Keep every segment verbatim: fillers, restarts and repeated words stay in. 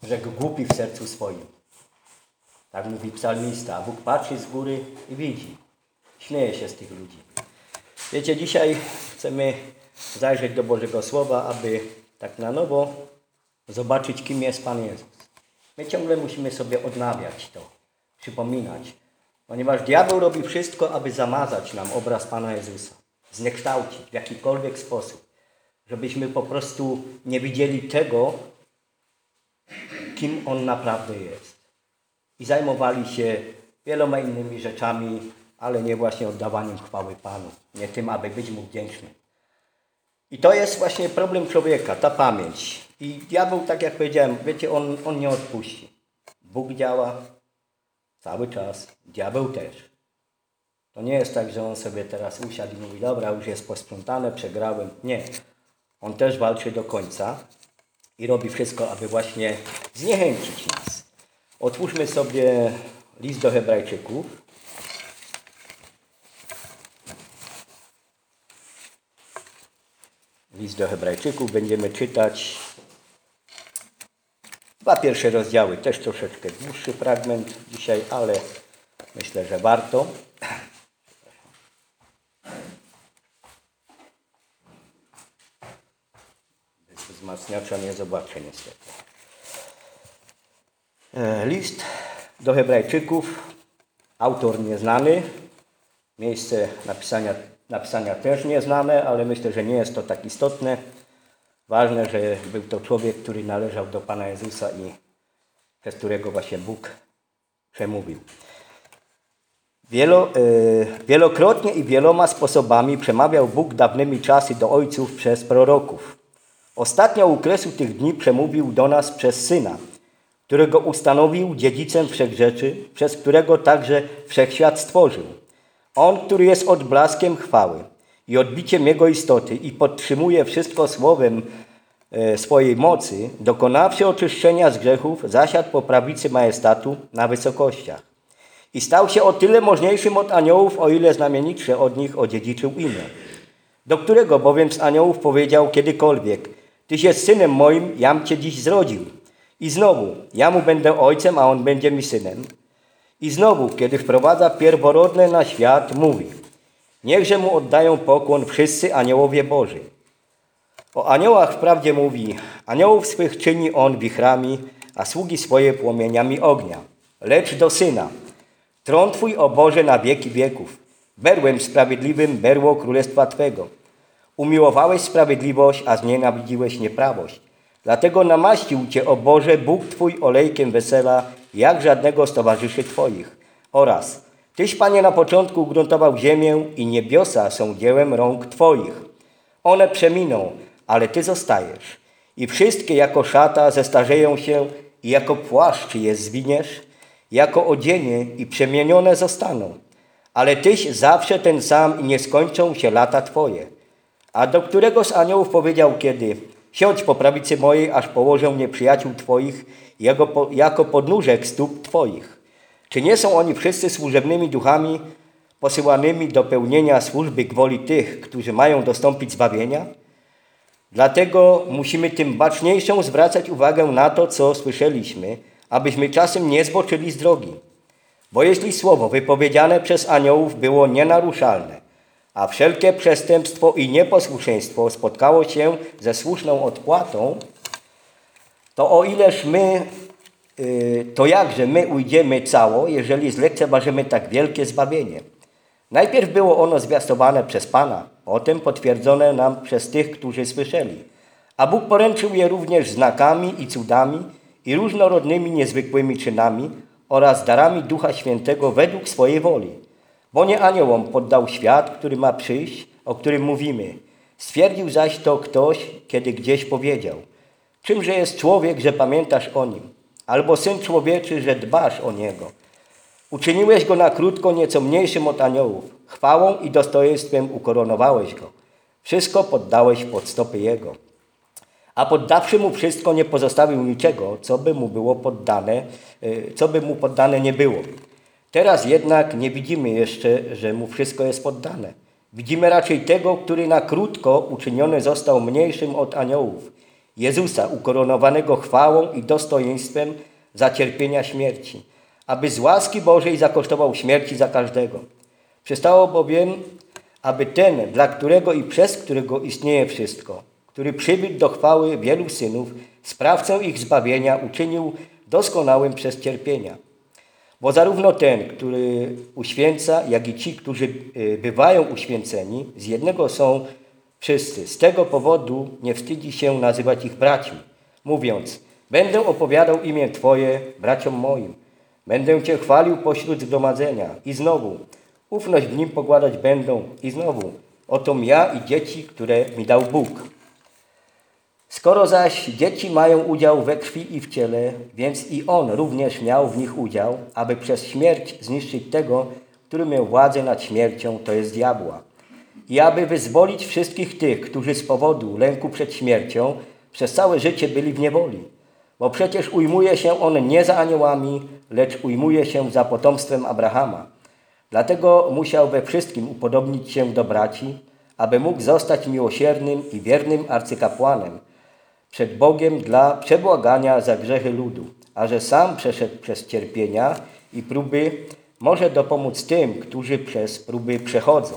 rzekł głupi w sercu swoim. Tak mówi psalmista, a Bóg patrzy z góry i widzi. Śmieje się z tych ludzi. Wiecie, dzisiaj chcemy zajrzeć do Bożego Słowa, aby tak na nowo zobaczyć, kim jest Pan Jezus. My ciągle musimy sobie odnawiać to, przypominać, ponieważ diabeł robi wszystko, aby zamazać nam obraz Pana Jezusa, zniekształcić w jakikolwiek sposób, żebyśmy po prostu nie widzieli tego, kim On naprawdę jest. I zajmowali się wieloma innymi rzeczami, ale nie właśnie oddawaniem chwały Panu, nie tym, aby być Mu wdzięcznym. I to jest właśnie problem człowieka, ta pamięć. I diabeł, tak jak powiedziałem, wiecie, on, on nie odpuści. Bóg działa cały czas, diabeł też. To nie jest tak, że on sobie teraz usiadł i mówi, dobra, już jest posprzątane, przegrałem. Nie. On też walczy do końca i robi wszystko, aby właśnie zniechęcić nas. Otwórzmy sobie list do Hebrajczyków. List do Hebrajczyków, będziemy czytać dwa pierwsze rozdziały, też troszeczkę dłuższy fragment dzisiaj, ale myślę, że warto. Bez wzmacniacza nie zobaczę niestety. List do Hebrajczyków, autor nieznany, miejsce napisania Napisania też nieznane, ale myślę, że nie jest to tak istotne. Ważne, że był to człowiek, który należał do Pana Jezusa i przez którego właśnie Bóg przemówił. Wielo, yy, wielokrotnie i wieloma sposobami przemawiał Bóg dawnymi czasy do ojców przez proroków. Ostatnio u kresu tych dni przemówił do nas przez Syna, którego ustanowił dziedzicem wszech rzeczy, przez którego także wszechświat stworzył. On, który jest odblaskiem chwały i odbiciem Jego istoty i podtrzymuje wszystko słowem e, swojej mocy, dokonawszy oczyszczenia z grzechów, zasiadł po prawicy majestatu na wysokościach. I stał się o tyle możniejszym od aniołów, o ile znamienitsze od nich odziedziczył imię. Do którego bowiem z aniołów powiedział kiedykolwiek, Tyś jest synem moim, jam Cię dziś zrodził. I znowu, ja mu będę ojcem, a on będzie mi synem. I znowu, kiedy wprowadza pierworodne na świat, mówi, niechże mu oddają pokłon wszyscy aniołowie Boży. O aniołach wprawdzie mówi, aniołów swych czyni on wichrami, a sługi swoje płomieniami ognia. Lecz do Syna, tron Twój, o Boże, na wieki wieków, berłem sprawiedliwym berło królestwa Twego. Umiłowałeś sprawiedliwość, a znienawidziłeś nieprawość. Dlatego namaścił Cię, o Boże, Bóg Twój olejkiem wesela, jak żadnego z towarzyszy Twoich. Oraz, Tyś, Panie, na początku ugruntował ziemię i niebiosa są dziełem rąk Twoich. One przeminą, ale Ty zostajesz. I wszystkie jako szata zestarzeją się i jako płaszcz je zwiniesz, jako odzienie i przemienione zostaną. Ale Tyś zawsze ten sam i nie skończą się lata Twoje. A do którego z aniołów powiedział kiedy, siądź po prawicy mojej, aż położę nieprzyjaciół Twoich jako, jako podnóżek stóp Twoich. Czy nie są oni wszyscy służebnymi duchami posyłanymi do pełnienia służby gwoli tych, którzy mają dostąpić zbawienia? Dlatego musimy tym baczniejszą zwracać uwagę na to, co słyszeliśmy, abyśmy czasem nie zboczyli z drogi. Bo jeśli słowo wypowiedziane przez aniołów było nienaruszalne, a wszelkie przestępstwo i nieposłuszeństwo spotkało się ze słuszną odpłatą, to o ileż my, to jakże my ujdziemy cało, jeżeli zlekceważymy tak wielkie zbawienie. Najpierw było ono zwiastowane przez Pana, potem potwierdzone nam przez tych, którzy słyszeli. A Bóg poręczył je również znakami i cudami i różnorodnymi niezwykłymi czynami oraz darami Ducha Świętego według swojej woli. Bo nie aniołom poddał świat, który ma przyjść, o którym mówimy. Stwierdził zaś to ktoś, kiedy gdzieś powiedział. Czymże jest człowiek, że pamiętasz o nim? Albo syn człowieczy, że dbasz o niego? Uczyniłeś go na krótko nieco mniejszym od aniołów. Chwałą i dostojeństwem ukoronowałeś go. Wszystko poddałeś pod stopy jego. A poddawszy mu wszystko, nie pozostawił niczego, co by mu było poddane, co by mu poddane nie było. Teraz jednak nie widzimy jeszcze, że mu wszystko jest poddane. Widzimy raczej tego, który na krótko uczyniony został mniejszym od aniołów Jezusa ukoronowanego chwałą i dostojeństwem za cierpienia śmierci, aby z łaski Bożej zakosztował śmierci za każdego. Przystało bowiem, aby ten, dla którego i przez którego istnieje wszystko, który przybył do chwały wielu synów, sprawcę ich zbawienia uczynił doskonałym przez cierpienia. Bo zarówno ten, który uświęca, jak i ci, którzy bywają uświęceni, z jednego są wszyscy. Z tego powodu nie wstydzi się nazywać ich braćmi, mówiąc: będę opowiadał imię Twoje braciom moim, będę Cię chwalił pośród zgromadzenia. I znowu, ufność w Nim pokładać będą. I znowu, oto ja i dzieci, które mi dał Bóg. Skoro zaś dzieci mają udział we krwi i w ciele, więc i On również miał w nich udział, aby przez śmierć zniszczyć tego, który miał władzę nad śmiercią, to jest diabła. I aby wyzwolić wszystkich tych, którzy z powodu lęku przed śmiercią przez całe życie byli w niewoli. Bo przecież ujmuje się on nie za aniołami, lecz ujmuje się za potomstwem Abrahama. Dlatego musiał we wszystkim upodobnić się do braci, aby mógł zostać miłosiernym i wiernym arcykapłanem przed Bogiem dla przebłagania za grzechy ludu, a że sam przeszedł przez cierpienia i próby, może dopomóc tym, którzy przez próby przechodzą.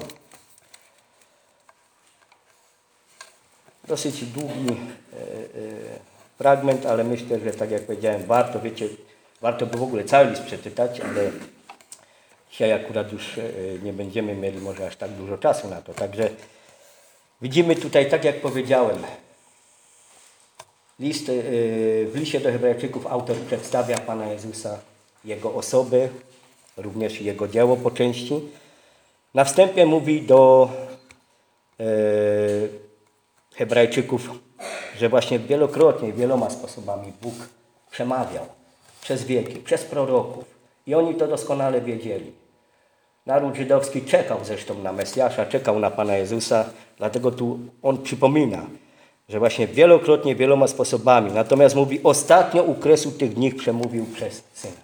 Dosyć długi e, e, fragment, ale myślę, że tak jak powiedziałem, warto, wiecie, warto by w ogóle cały list przeczytać, ale dzisiaj akurat już e, nie będziemy mieli może aż tak dużo czasu na to. Także widzimy tutaj, tak jak powiedziałem, list, e, w liście do Hebrajczyków autor przedstawia Pana Jezusa, Jego osobę, również Jego dzieło po części. Na wstępie mówi do e, Hebrajczyków, że właśnie wielokrotnie, wieloma sposobami Bóg przemawiał przez wieki, przez proroków. I oni to doskonale wiedzieli. Naród żydowski czekał zresztą na Mesjasza, czekał na Pana Jezusa, dlatego tu on przypomina, że właśnie wielokrotnie, wieloma sposobami. Natomiast mówi, ostatnio u kresu tych dni przemówił przez Syna.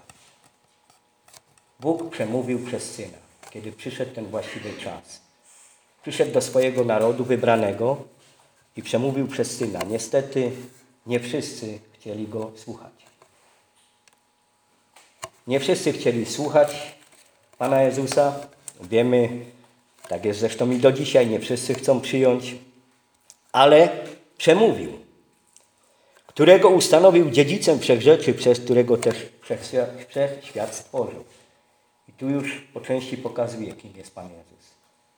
Bóg przemówił przez Syna, kiedy przyszedł ten właściwy czas. Przyszedł do swojego narodu wybranego i przemówił przez Syna. Niestety nie wszyscy chcieli Go słuchać. Nie wszyscy chcieli słuchać Pana Jezusa. Wiemy, tak jest zresztą i do dzisiaj, nie wszyscy chcą przyjąć, ale przemówił, którego ustanowił dziedzicem wszechrzeczy, przez którego też wszechświat stworzył. I tu już po części pokazuje, kim jest Pan Jezus.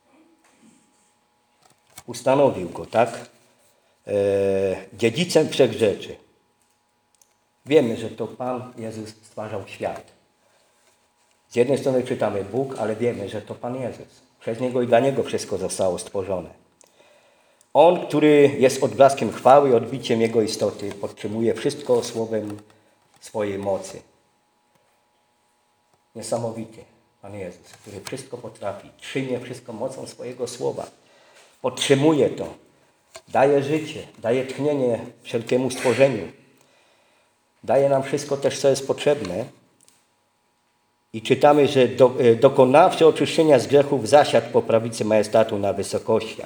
Ustanowił Go, tak? E, dziedzicem wszechrzeczy. Wiemy, że to Pan Jezus stwarzał świat. Z jednej strony czytamy Bóg, ale wiemy, że to Pan Jezus. Przez Niego i dla Niego wszystko zostało stworzone. On, który jest odblaskiem chwały i odbiciem Jego istoty, podtrzymuje wszystko słowem swojej mocy. Niesamowity Pan Jezus, który wszystko potrafi, trzyma wszystko mocą swojego słowa. Podtrzymuje to, daje życie, daje tchnienie wszelkiemu stworzeniu. Daje nam wszystko też, co jest potrzebne. I czytamy, że do, dokonawszy oczyszczenia z grzechów zasiadł po prawicy majestatu na wysokościach.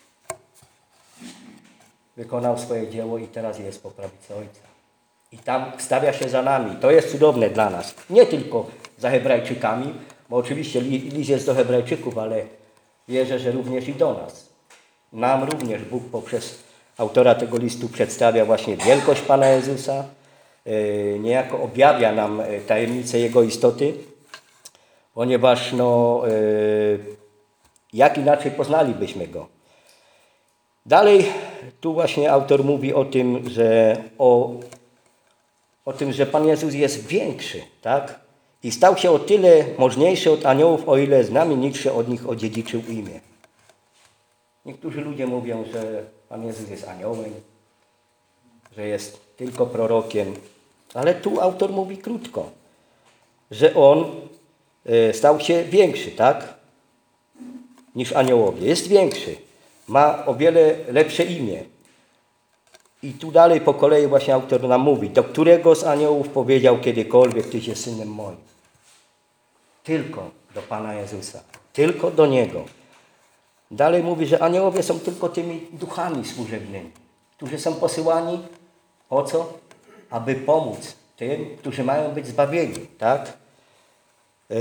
Wykonał swoje dzieło i teraz jest po prawicy Ojca. I tam stawia się za nami. To jest cudowne dla nas. Nie tylko za Hebrajczykami, bo oczywiście list jest do Hebrajczyków, ale wierzę, że również i do nas. Nam również Bóg poprzez autora tego listu przedstawia właśnie wielkość Pana Jezusa, niejako objawia nam tajemnicę Jego istoty, ponieważ no, jak inaczej poznalibyśmy Go. Dalej tu właśnie autor mówi o tym, że o, o tym, że Pan Jezus jest większy, tak? I stał się o tyle możniejszy od aniołów, o ile znamienitszy od nich odziedziczył imię. Niektórzy ludzie mówią, że Pan Jezus jest aniołem, że jest tylko prorokiem, ale tu autor mówi krótko, że On stał się większy, tak? Niż aniołowie. Jest większy. Ma o wiele lepsze imię. I tu dalej po kolei właśnie autor nam mówi, do którego z aniołów powiedział kiedykolwiek, Tyś jest Synem moim. Tylko do Pana Jezusa. Tylko do Niego. Dalej mówi, że aniołowie są tylko tymi duchami służebnymi, którzy są posyłani po co? Aby pomóc tym, którzy mają być zbawieni, tak? Yy...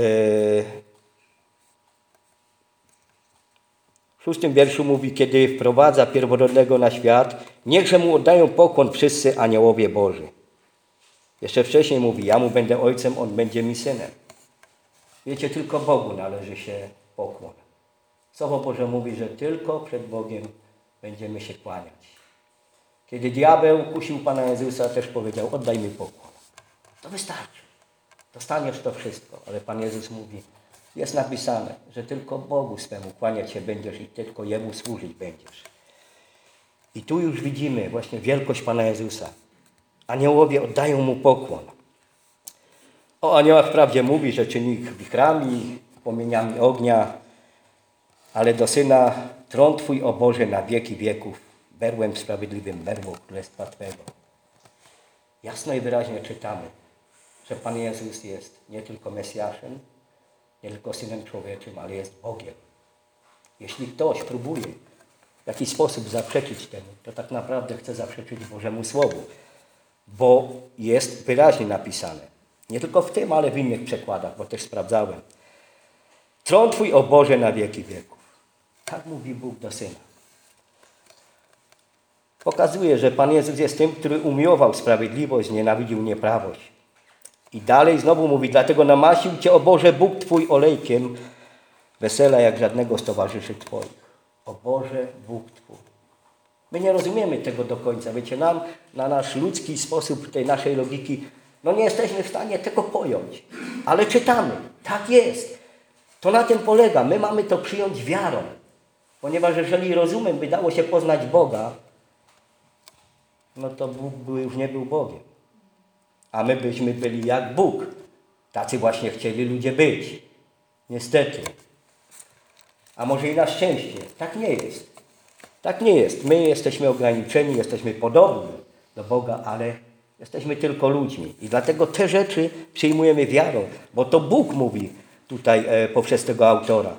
W szóstym wierszu mówi, kiedy wprowadza pierworodnego na świat, niechże mu oddają pokłon wszyscy aniołowie Boży. Jeszcze wcześniej mówi, ja mu będę ojcem, on będzie mi synem. Wiecie, tylko Bogu należy się pokłon. Słowo Boże mówi, że tylko przed Bogiem będziemy się kłaniać. Kiedy diabeł kusił Pana Jezusa, też powiedział, oddaj mi pokłon. To wystarczy. Dostaniesz to wszystko. Ale Pan Jezus mówi, jest napisane, że tylko Bogu swemu kłaniać się będziesz i tylko Jemu służyć będziesz. I tu już widzimy właśnie wielkość Pana Jezusa. Aniołowie oddają Mu pokłon. O aniołach wprawdzie mówi, że czyni ich wichrami, płomieniami ognia, ale do Syna tron Twój, o Boże, na wieki wieków, berłem sprawiedliwym, berło Królestwa Twego. Jasno i wyraźnie czytamy, że Pan Jezus jest nie tylko Mesjaszem, nie tylko Synem Człowieczym, ale jest Bogiem. Jeśli ktoś próbuje w jakiś sposób zaprzeczyć temu, to tak naprawdę chce zaprzeczyć Bożemu Słowu, bo jest wyraźnie napisane. Nie tylko w tym, ale w innych przekładach, bo też sprawdzałem. Tron Twój, o Boże, na wieki wieków. Tak mówi Bóg do Syna. Pokazuje, że Pan Jezus jest tym, który umiłował sprawiedliwość, nienawidził nieprawość. I dalej znowu mówi, dlatego namasił Cię, o Boże, Bóg Twój olejkiem, wesela jak żadnego z towarzyszy Twoich. O Boże, Bóg Twój. My nie rozumiemy tego do końca. Wiecie, nam na nasz ludzki sposób tej naszej logiki, no nie jesteśmy w stanie tego pojąć. Ale czytamy. Tak jest. To na tym polega. My mamy to przyjąć wiarą. Ponieważ jeżeli rozumem by dało się poznać Boga, no to Bóg by już nie był Bogiem. A my byśmy byli jak Bóg. Tacy właśnie chcieli ludzie być. Niestety. A może i na szczęście. Tak nie jest. Tak nie jest. My jesteśmy ograniczeni, jesteśmy podobni do Boga, ale jesteśmy tylko ludźmi. I dlatego te rzeczy przyjmujemy wiarą, bo to Bóg mówi tutaj e, poprzez tego autora.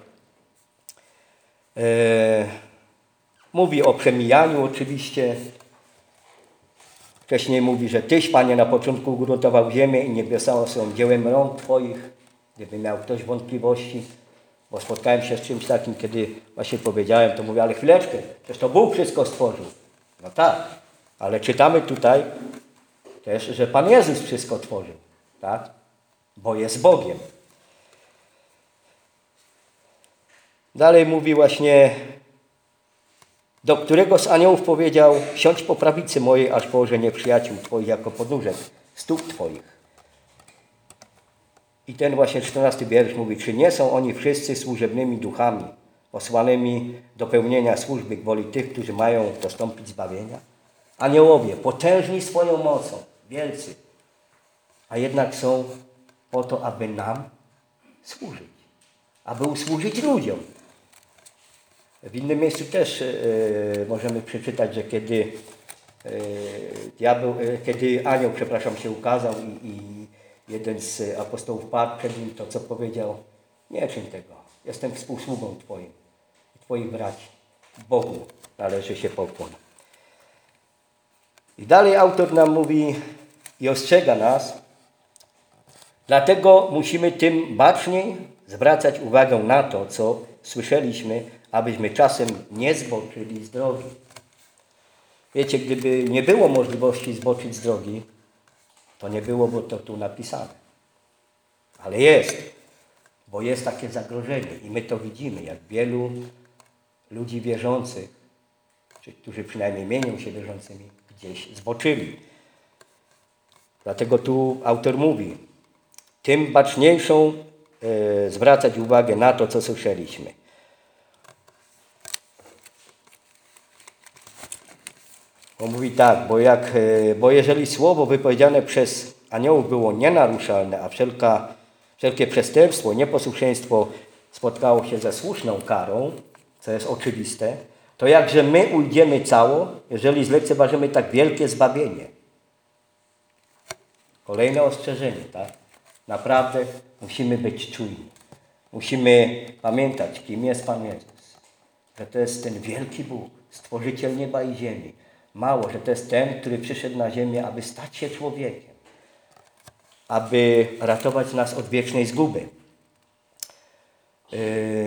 E, mówi o przemijaniu oczywiście. Wcześniej mówi, że Tyś, Panie, na początku ugruntował ziemię i niebiosa są dziełem rąk Twoich. Gdyby miał ktoś wątpliwości, bo spotkałem się z czymś takim, kiedy właśnie powiedziałem, to mówię, ale chwileczkę, przecież to Bóg wszystko stworzył. No tak, ale czytamy tutaj też, że Pan Jezus wszystko tworzył, tak? Bo jest Bogiem. Dalej mówi właśnie, do którego z aniołów powiedział, siądź po prawicy mojej, aż położę nieprzyjaciół Twoich jako podnóżek stóp Twoich. I ten właśnie czternasty wiersz mówi, czy nie są oni wszyscy służebnymi duchami, posłanymi do pełnienia służby woli tych, którzy mają dostąpić zbawienia? Aniołowie, potężni swoją mocą, wielcy, a jednak są po to, aby nam służyć, aby usłużyć ludziom. W innym miejscu też yy, możemy przeczytać, że kiedy yy, diabeł, yy, kiedy anioł, przepraszam, się ukazał i, i jeden z apostołów padł przed nim, to co powiedział, nie czyń tego, jestem współsługą Twoim i Twoich braci. Bogu należy się pokłon. I dalej autor nam mówi i ostrzega nas, dlatego musimy tym baczniej zwracać uwagę na to, co słyszeliśmy, abyśmy czasem nie zboczyli z drogi. Wiecie, gdyby nie było możliwości zboczyć z drogi, to nie byłoby to tu napisane. Ale jest, bo jest takie zagrożenie i my to widzimy, jak wielu ludzi wierzących, czy którzy przynajmniej mienią się wierzącymi, gdzieś zboczyli. Dlatego tu autor mówi, tym baczniejszą e, zwracać uwagę na to, co słyszeliśmy. On mówi tak, bo, jak, bo jeżeli słowo wypowiedziane przez aniołów było nienaruszalne, a wszelka, wszelkie przestępstwo, nieposłuszeństwo spotkało się ze słuszną karą, co jest oczywiste, to jakże my ujdziemy cało, jeżeli zlekceważymy tak wielkie zbawienie. Kolejne ostrzeżenie, tak? Naprawdę musimy być czujni. Musimy pamiętać, kim jest Pan Jezus. Że to jest ten wielki Bóg, Stworzyciel nieba i ziemi, mało, że to jest ten, który przyszedł na ziemię, aby stać się człowiekiem, aby ratować nas od wiecznej zguby. Yy...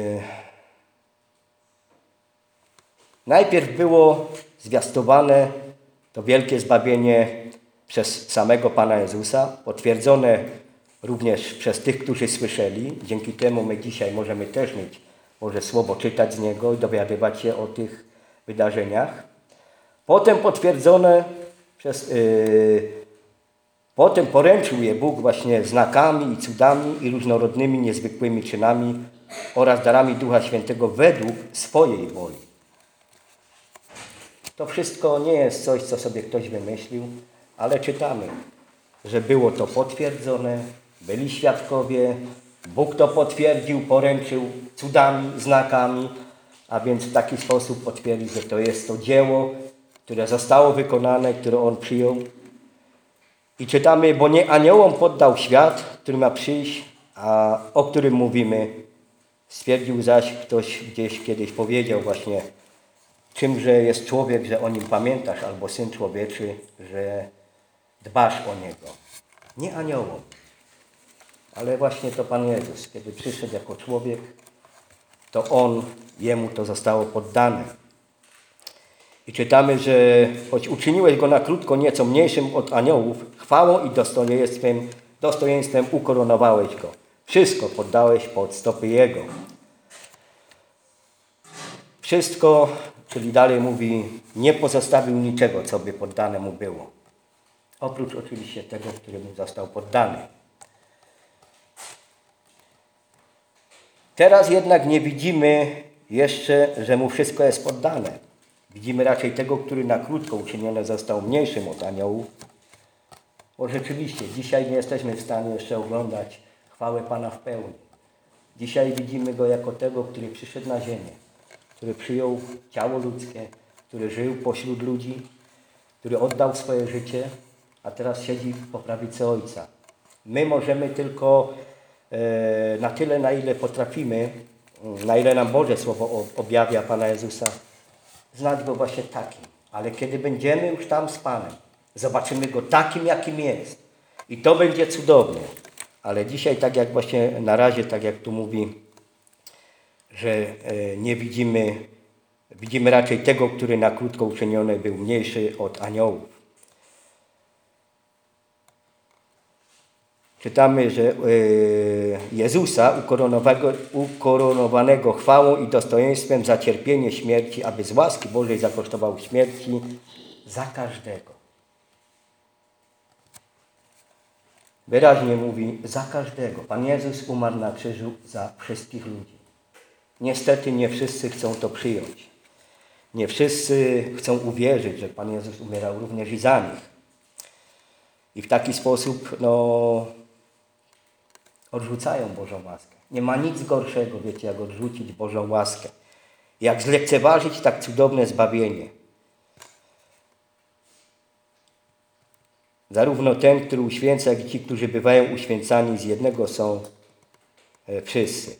Najpierw było zwiastowane to wielkie zbawienie przez samego Pana Jezusa, potwierdzone również przez tych, którzy słyszeli. Dzięki temu my dzisiaj możemy też mieć może słowo czytać z Niego i dowiadywać się o tych wydarzeniach. Potem potwierdzone przez... Yy, potem poręczył je Bóg właśnie znakami i cudami i różnorodnymi, niezwykłymi czynami oraz darami Ducha Świętego według swojej woli. To wszystko nie jest coś, co sobie ktoś wymyślił, ale czytamy, że było to potwierdzone, byli świadkowie, Bóg to potwierdził, poręczył cudami, znakami, a więc w taki sposób potwierdził, że to jest to dzieło, które zostało wykonane, które On przyjął. I czytamy, bo nie aniołom poddał świat, który ma przyjść, a o którym mówimy. Stwierdził zaś ktoś gdzieś kiedyś powiedział właśnie, czymże jest człowiek, że o nim pamiętasz, albo Syn Człowieczy, że dbasz o Niego. Nie aniołom, ale właśnie to Pan Jezus, kiedy przyszedł jako człowiek, to On, Jemu to zostało poddane. I czytamy, że choć uczyniłeś Go na krótko nieco mniejszym od aniołów, chwałą i dostojeństwem, dostojeństwem ukoronowałeś Go. Wszystko poddałeś pod stopy Jego. Wszystko, czyli dalej mówi, nie pozostawił niczego, co by poddane Mu było. Oprócz oczywiście tego, który Mu został poddany. Teraz jednak nie widzimy jeszcze, że Mu wszystko jest poddane. Widzimy raczej tego, który na krótko uczyniony został mniejszym od aniołów. Bo rzeczywiście dzisiaj nie jesteśmy w stanie jeszcze oglądać chwałę Pana w pełni. Dzisiaj widzimy Go jako tego, który przyszedł na ziemię, który przyjął ciało ludzkie, który żył pośród ludzi, który oddał swoje życie, a teraz siedzi po prawicy Ojca. My możemy tylko e, na tyle, na ile potrafimy, na ile nam Boże Słowo objawia Pana Jezusa, znać Go właśnie takim. Ale kiedy będziemy już tam z Panem, zobaczymy Go takim, jakim jest. I to będzie cudownie. Ale dzisiaj, tak jak właśnie na razie, tak jak tu mówi, że nie widzimy, widzimy raczej tego, który na krótko uczyniony był mniejszy od aniołów. Czytamy, że Jezusa ukoronowanego, ukoronowanego chwałą i dostojeństwem za cierpienie śmierci, aby z łaski Bożej zakosztował śmierci za każdego. Wyraźnie mówi, za każdego. Pan Jezus umarł na krzyżu za wszystkich ludzi. Niestety nie wszyscy chcą to przyjąć. Nie wszyscy chcą uwierzyć, że Pan Jezus umierał również i za nich. I w taki sposób, no, odrzucają Bożą łaskę. Nie ma nic gorszego, wiecie, jak odrzucić Bożą łaskę. Jak zlekceważyć tak cudowne zbawienie. Zarówno ten, który uświęca, jak i ci, którzy bywają uświęcani, z jednego są e, wszyscy.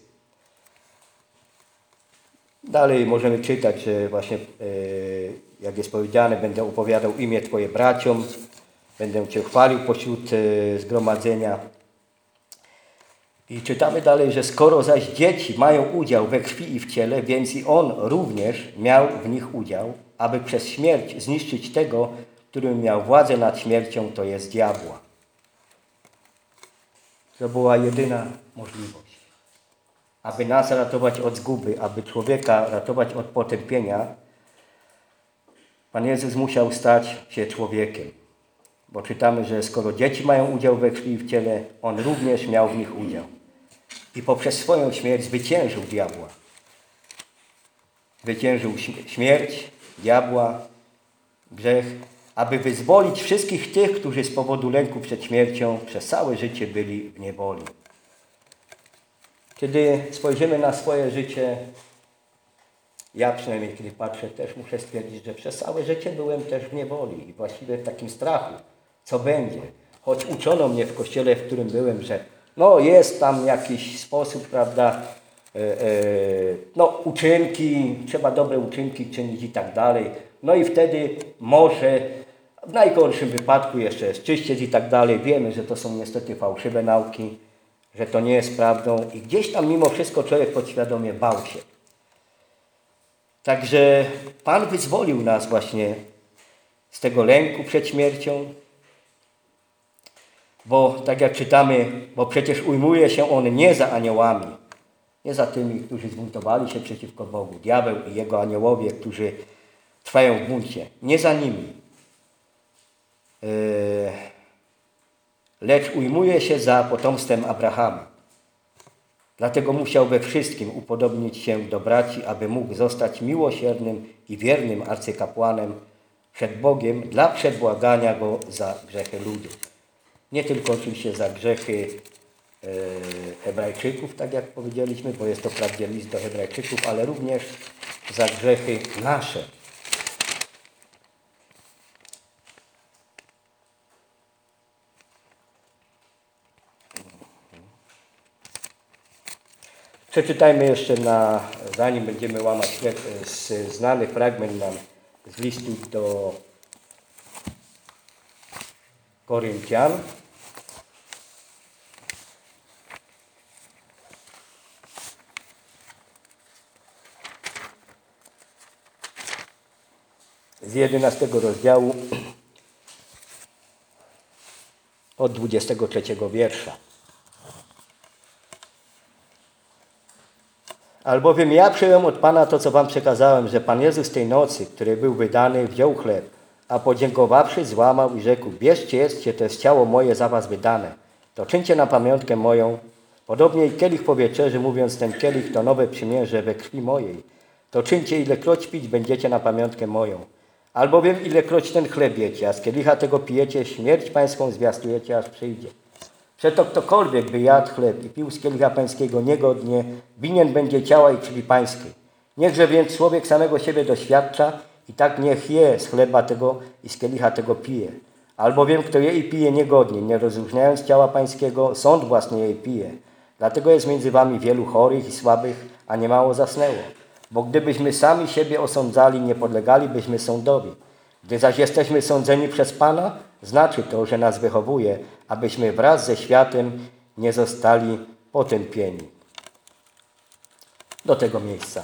Dalej możemy czytać, że właśnie, e, jak jest powiedziane, będę opowiadał imię Twoje braciom, będę Cię chwalił pośród e, zgromadzenia. I czytamy dalej, że skoro zaś dzieci mają udział we krwi i w ciele, więc i On również miał w nich udział, aby przez śmierć zniszczyć tego, który miał władzę nad śmiercią, to jest diabła. To była jedyna możliwość. Aby nas ratować od zguby, aby człowieka ratować od potępienia, Pan Jezus musiał stać się człowiekiem. Bo czytamy, że skoro dzieci mają udział we krwi i w ciele, On również miał w nich udział. I poprzez swoją śmierć zwyciężył diabła. Zwyciężył śmierć, diabła, grzech, aby wyzwolić wszystkich tych, którzy z powodu lęku przed śmiercią przez całe życie byli w niewoli. Kiedy spojrzymy na swoje życie, ja przynajmniej kiedy patrzę, też muszę stwierdzić, że przez całe życie byłem też w niewoli i właściwie w takim strachu, co będzie. Choć uczono mnie w kościele, w którym byłem, że no jest tam jakiś sposób, prawda, e, e, no uczynki, trzeba dobre uczynki czynić i tak dalej. No i wtedy może, w najgorszym wypadku jeszcze jest czyściec i tak dalej. Wiemy, że to są niestety fałszywe nauki, że to nie jest prawdą i gdzieś tam mimo wszystko człowiek podświadomie bał się. Także Pan wyzwolił nas właśnie z tego lęku przed śmiercią, bo tak jak czytamy, bo przecież ujmuje się on nie za aniołami, nie za tymi, którzy zbuntowali się przeciwko Bogu, diabeł i jego aniołowie, którzy trwają w buncie, nie za nimi, yy, lecz ujmuje się za potomstwem Abrahama. Dlatego musiał we wszystkim upodobnić się do braci, aby mógł zostać miłosiernym i wiernym arcykapłanem przed Bogiem dla przebłagania Go za grzechy ludu. Nie tylko oczywiście za grzechy e, Hebrajczyków, tak jak powiedzieliśmy, bo jest to wprawdzie list do Hebrajczyków, ale również za grzechy nasze. Przeczytajmy jeszcze, na, zanim będziemy łamać chleb, znany fragment nam z listu do Koryntian. Z jedenastego rozdziału od dwudziestego trzeciego wiersza. Albowiem ja przyjąłem od Pana to, co wam przekazałem, że Pan Jezus tej nocy, której był wydany, wziął chleb, a podziękowawszy złamał i rzekł: bierzcie, jedzcie, to jest ciało moje za was wydane. To czyńcie na pamiątkę moją. Podobnie i kielich po wieczerzy, mówiąc, ten kielich to nowe przymierze we krwi mojej. To czyńcie, ilekroć pić będziecie na pamiątkę moją. Albowiem ilekroć ten chleb jecie, a z kielicha tego pijecie, śmierć pańską zwiastujecie, aż przyjdzie. Przeto ktokolwiek by jadł chleb i pił z kielicha pańskiego niegodnie, winien będzie ciała i krwi pańskiej. Niechże więc człowiek samego siebie doświadcza i tak niech je z chleba tego i z kielicha tego pije. Albowiem kto je i pije niegodnie, nie rozróżniając ciała pańskiego, sąd własny je i pije. Dlatego jest między wami wielu chorych i słabych, a niemało zasnęło. Bo gdybyśmy sami siebie osądzali, nie podlegalibyśmy sądowi. Gdy zaś jesteśmy sądzeni przez Pana, znaczy to, że nas wychowuje, abyśmy wraz ze światem nie zostali potępieni. Do tego miejsca.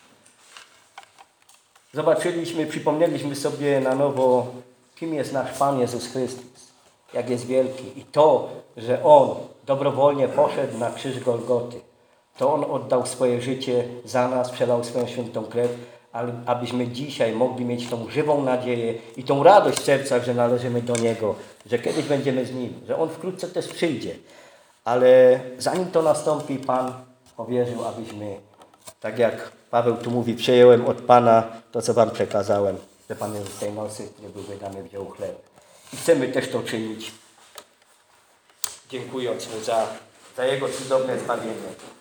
Zobaczyliśmy, przypomnieliśmy sobie na nowo, kim jest nasz Pan Jezus Chrystus, jak jest wielki. I to, że On dobrowolnie poszedł na krzyż Golgoty. To On oddał swoje życie za nas, przelał swoją świętą krew, abyśmy dzisiaj mogli mieć tą żywą nadzieję i tą radość w sercach, że należymy do Niego, że kiedyś będziemy z Nim, że On wkrótce też przyjdzie. Ale zanim to nastąpi, Pan powierzył, abyśmy, tak jak Paweł tu mówi, przyjąłem od Pana to, co wam przekazałem, że Pan Jezus tej nocy, który był wydany, wziął chleb. I chcemy też to czynić, dziękując Mu za, za Jego cudowne zbawienie.